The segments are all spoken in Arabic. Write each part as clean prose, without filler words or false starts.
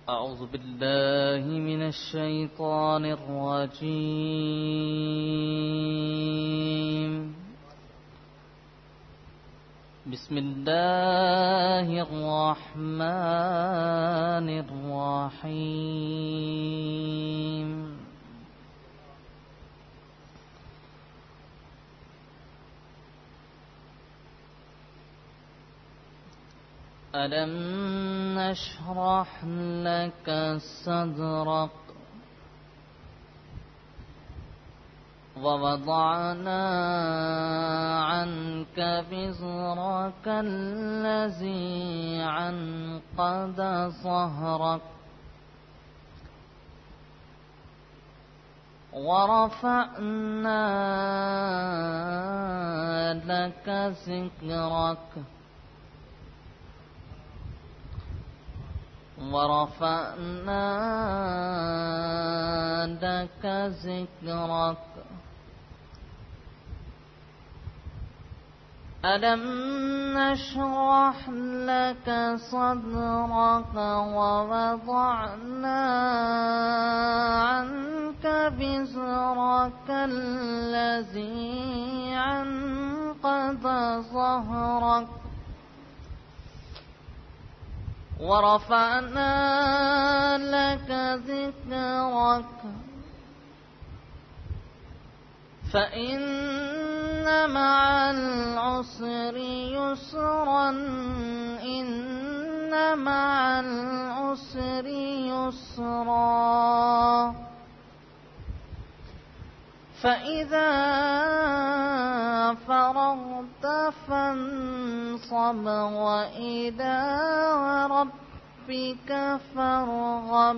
أعوذ بالله من الشيطان الرجيم. بسم الله الرحمن الرحيم. ألم نشرح لك صدرك ووضعنا عنك وزرك الذي عنقض ظهرك ورفعنا لك ذكرك ألم نشرح لك صدرك ووضعنا عنك وزرك الذي عنقض ظهرك ورفعنا لك ذكرك فإن مع العسر يسرا إن مع العسر يسرا فإذا فرغت فانصب وإلى ربك فارغب.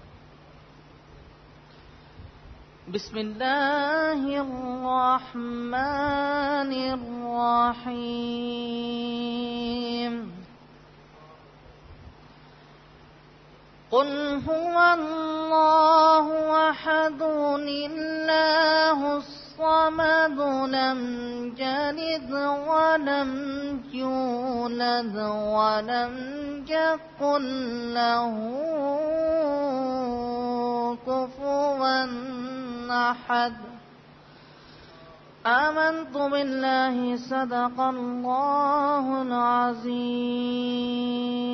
بسم الله الرحمن الرحيم. قل هو الله أحد الله الصمد لم يلد ولم يولد ولم يكن له كفوا أحد. آمنت بالله صدق الله العظيم.